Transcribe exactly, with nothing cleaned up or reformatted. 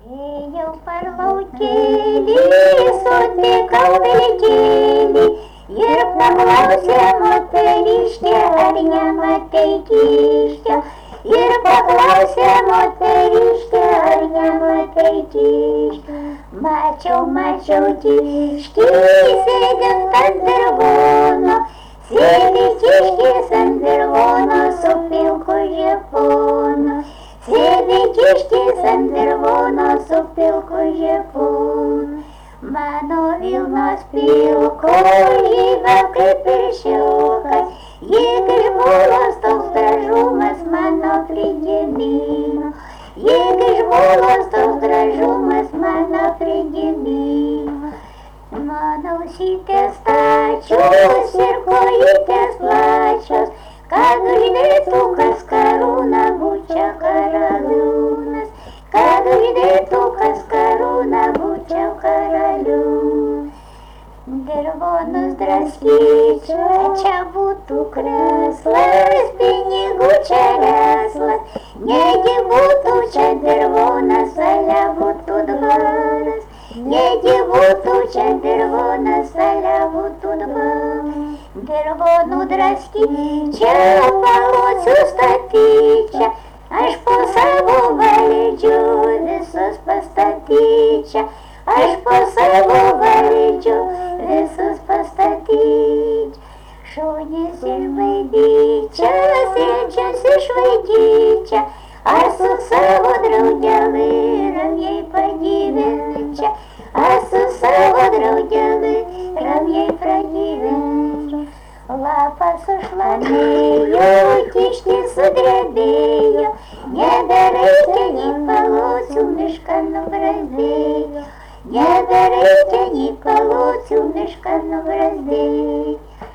Ėjau per laukėlį, sutikau vilkėlį ir paklausė moteriškė, ar nematei kiškio. Ir paklausė moteriškė, ar nematei kiškio. Mačiau, mačiau kiškį, sėdint ant dirvono, sėdi kiškis ant dirvono su pilku žeponu. Sėdi kiškis ant dirvono su pilku žeponu. Mano vilnos pilko žyva kaip ir šilkas, jeigu iš bulos toks gražumas mano prigimimo. Jeigu iš bulos toks gražumas mano prigimimo. Mano ausytės stačios ir kojytės plačios, kad uždėtų kas karūną būčiau karaliūnas, kad uždėtų kas karūną būčiau karaliūnas. Dirvonus draskyčiau, čia būtų kreslas, pinigų čia reslas, negi būtų čia dirvonas, ale būtų dvaras. Negi būtų čia dirvonas, ale būtų dvaras. Dirvonų draskyčia, palocių statyčia, aš po savo valdžiu visus pastatyčia, aš po savo valdžiu visus pastatyčia. Šaunis išbaidyčia, sėdžius išvaidyčia, aš su savo draugeli ramiai pagyvenčia, aš su savo draugeli ramiai pragyvenčia. Lapas sušlamėjo, kiškis sudrebėjo, nebereikia nei palocių, mišką nubrazdėjo, nebereikia nei palocių, mišką nubrazdėjo.